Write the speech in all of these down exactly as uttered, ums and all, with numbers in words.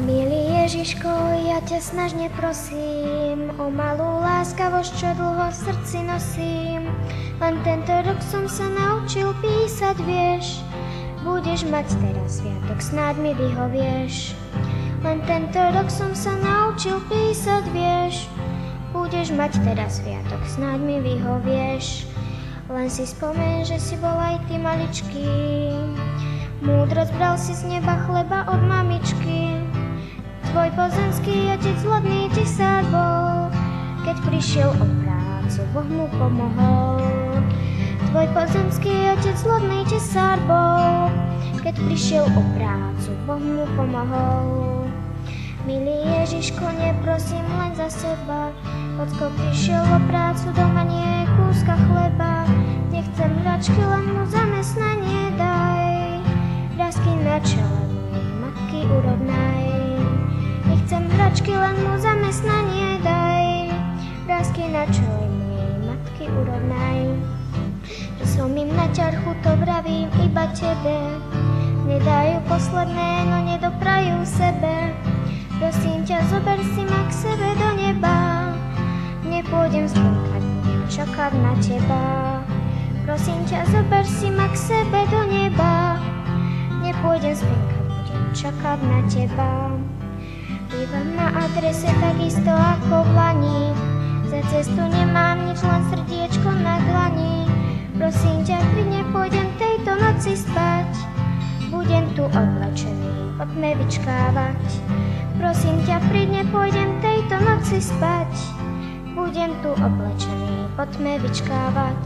Milý Ježiško, ja ťa snažne prosím o malú láskavosť, čo dlho v srdci nosím. Len tento rok som sa naučil písať, vieš. Budeš mať teraz sviatok, snáď mi vyhovieš. Len tento rok som sa naučil písať, vieš. Budeš mať teraz sviatok, snáď mi vyhovieš. Len si spomeň, že si bol aj ty maličký. Múdro zbral si z neba chleba od mamičky. Tvoj pozemský otec zlodný tisár bol. Keď prišiel o prácu, Boh mu pomohol. Tvoj pozemský otec zlodný tisár bol. Keď prišiel o prácu, Boh mu pomohol. Milý Ježiško, neprosím len za seba. Ocko prišiel o prácu, doma nie kúska chleba. Nechcem hračky, len mu zamestnanie daj. Vrásky na čele mojej matky urovnaj. Nechcem hračky, len mu zamestnanie daj. Vrásky na čele mojej matky urovnaj. Že som im na ťarchu, to vravím iba tebe. Nedajú posledné, no nedoprajú sebe. Prosím ťa, zober si ma k sebe do neba. Nepôjdem spomkať, budem čakať na teba. Prosím ťa, zober si ma k sebe do neba. Nepôjdem spomkať, budem čakať na teba. Bývam na adrese takisto ako v lani. Za cestu nemám nič, len srdiečko na dlani. Prosím ťa, klidne pôjdem tejto noci spať. Budem tu oblečený, poďme vyčkávať. Prosím ťa, prídne pôjdem tejto noci spať. Budem tu oblečený, poďme vyčkávať.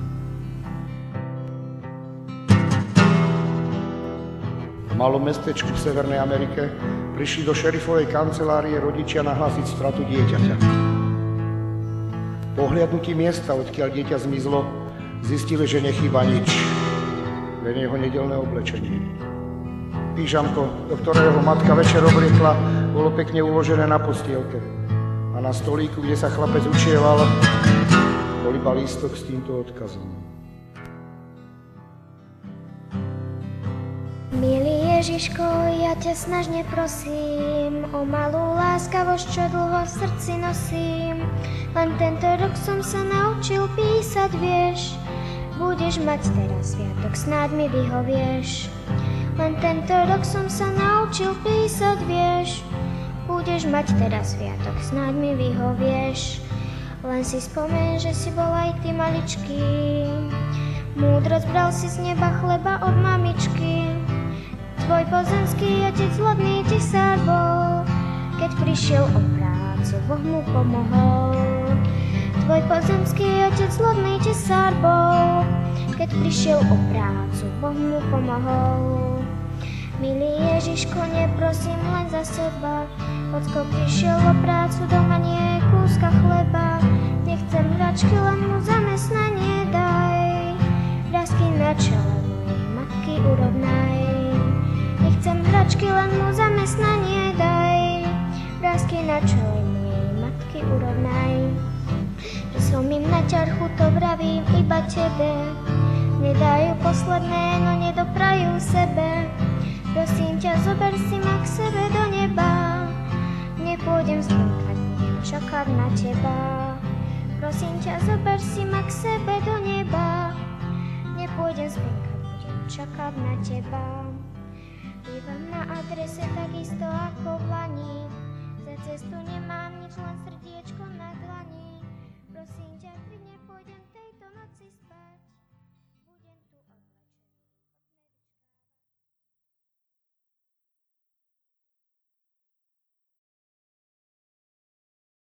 V malom mestečku v Severnej Amerike prišli do šerifovej kancelárie rodičia nahlásiť stratu dieťaťa. Po ohliadnutí miesta, odkiaľ dieťa zmizlo, zistili, že nechýba nič, len jeho nedeľné oblečenie. Pížamko, do ktorého matka večer obliekla, bolo pekne uložené na postielke. A na stolíku, kde sa chlapec učieval, bol iba lístok s týmto odkazom. Milý Ježiško, ja ťa snažne prosím o malú láskavosť, čo dlho v srdci nosím. Len tento rok som sa naučil písať, vieš. Budeš mať teraz sviatok, snáď mi vyhovieš. Len tento rok som sa naučil písať, vieš. Budeš mať teraz sviatok, snáď mi vyhovieš. Len si spomeň, že si bol aj ty maličký. Múdro zbral si z neba chleba od mamičky. Tvoj pozemský otec zlodný tisár bol. Keď prišiel o prácu, Boh mu pomohol. Tvoj pozemský otec zlodný tisár bol. Keď prišiel o prácu, Boh mu pomohol. Milý Ježiško, neprosím len za seba. Ocko prišiel o prácu, doma nie kúska chleba. Nechcem hračky, len mu zamestnanie daj. Vrásky na čele mojej matky urovnaj. Nechcem hračky, len mu zamestnanie daj. Vrásky na čele mojej matky urovnaj. Že som im na ťarchu, to vravím iba tebe. Nedajú posledné, no nedoprajú sebe. Prosím ťa, zober si ma k sebe do neba. Nepôjdem spomkať, budem čakať na teba. Prosím ťa, zober si ma k sebe do neba. Nepôjdem spomkať, budem čakať na teba. Bývam na adrese takisto ako v lani.